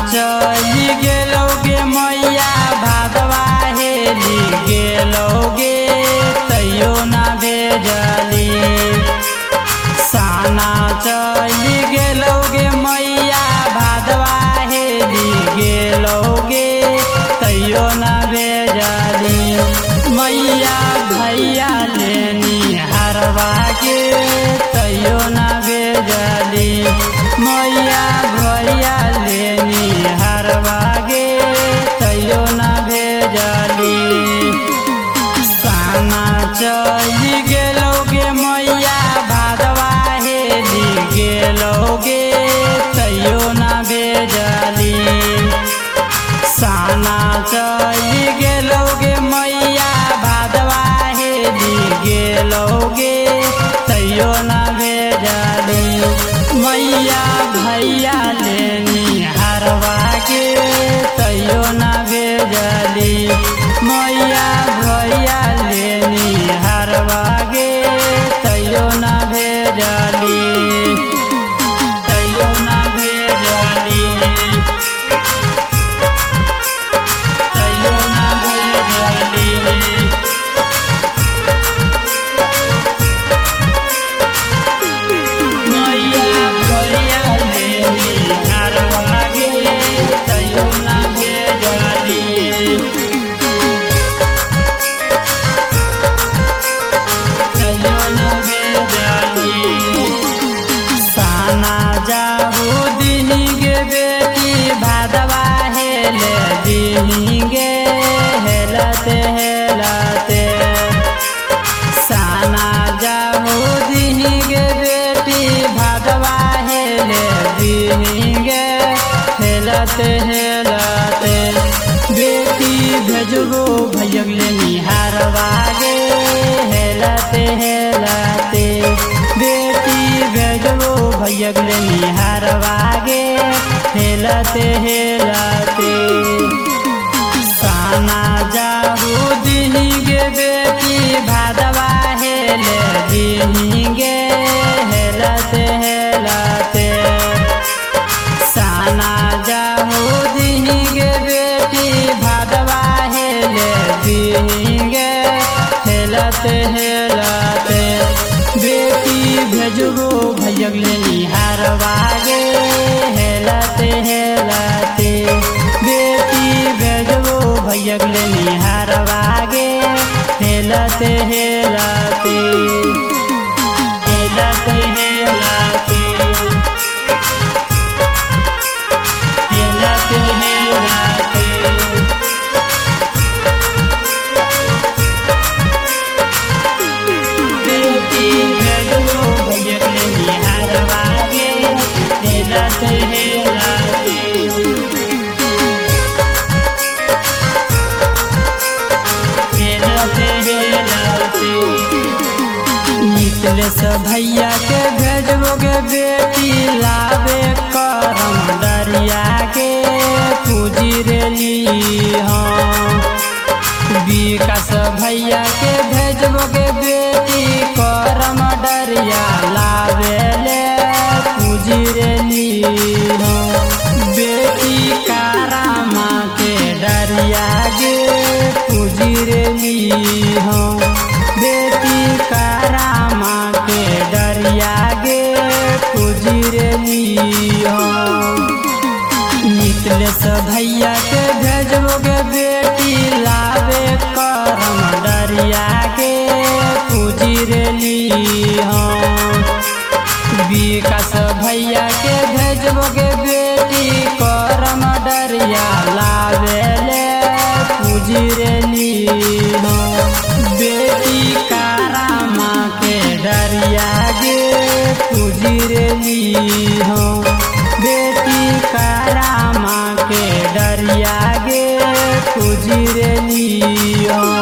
चली गेलोगे मैया भादवा हेली गेलोगे तैयो ना भेजली। साना चली गेलोगे मैया भादवा हेली गेलोगे तैयो ना भेजली। मैया भैया लेनी हरवा के तैयो ना भेजली। मैया भैया लेनी हरवा गे तैयो ना भेजली। साना चली गेलोगे मैया भादवा हेली गेलोगे तैयो ना भेजली। साना चली गेलोगे मैया भादवा हेली गेलोगे तैयो ना भेजली। मैया भैया लेनी हरवा के तैयो ना भेजली। मैया भैया लेनी हरवा गे तैयो ना भेजली। तैयो ना भेजली। तैयो ना भेजली। मैया भैया लेनी हरवा गे तैयो ना भेजली। तैयो ना भेजली। साना जाहू दिहिगे बेटी भादवा हेले दिहिगे हेलते हेलते। साना जाहू दिहिगे बेटी भादवा हेले दिहिगे हेलते हेलते। बेटी भेजबो भैया लेनी हरवा गे हेलते हेलते। बेटी भेजबो भैया लेनी हरवा गे हेलते हेलते। साना जाहू दिहिगे बेटी भादवा हेले दिहिगे हेलते हेलते। साना जाहू दिहिगे बेटी भादवा हेले दिहिगे हेलते हेलते। बेटी भेजबो भैया लेनी हरवा गे हेलते हेलते। बेटी भेजबो भैया लेनी हरवा गे हेलते हेलते। हेलते हेलते। हेलते हेलते। बेटी भेजबो भैया लेनी हरवा गे हेलते हेलते। हेलते हेलते। निकले से भैया के भेजबोगे बेटी लावे करम डरिया के पूजी रेली हम। विकास भैया के भेजबोगे बेटी करम डरिया लावे ले पूजी रेली हम। बेटी कारामा के डरिया गे पूजी रेली हम। बेटी कारामा के डरिया गे पूजी रेली हम। निकले से भैया के भेजबोगे बेटी लावे करम डरिया के पूजी रेली हम। विकास भैया के भेजबोगे बेटी करम डरिया लावे ले पूजी रेली हम। बेटी कारामा के डरिया गे पूजी रेली हम। बेटी कारामा के डरिया गे पूजी रेली हम।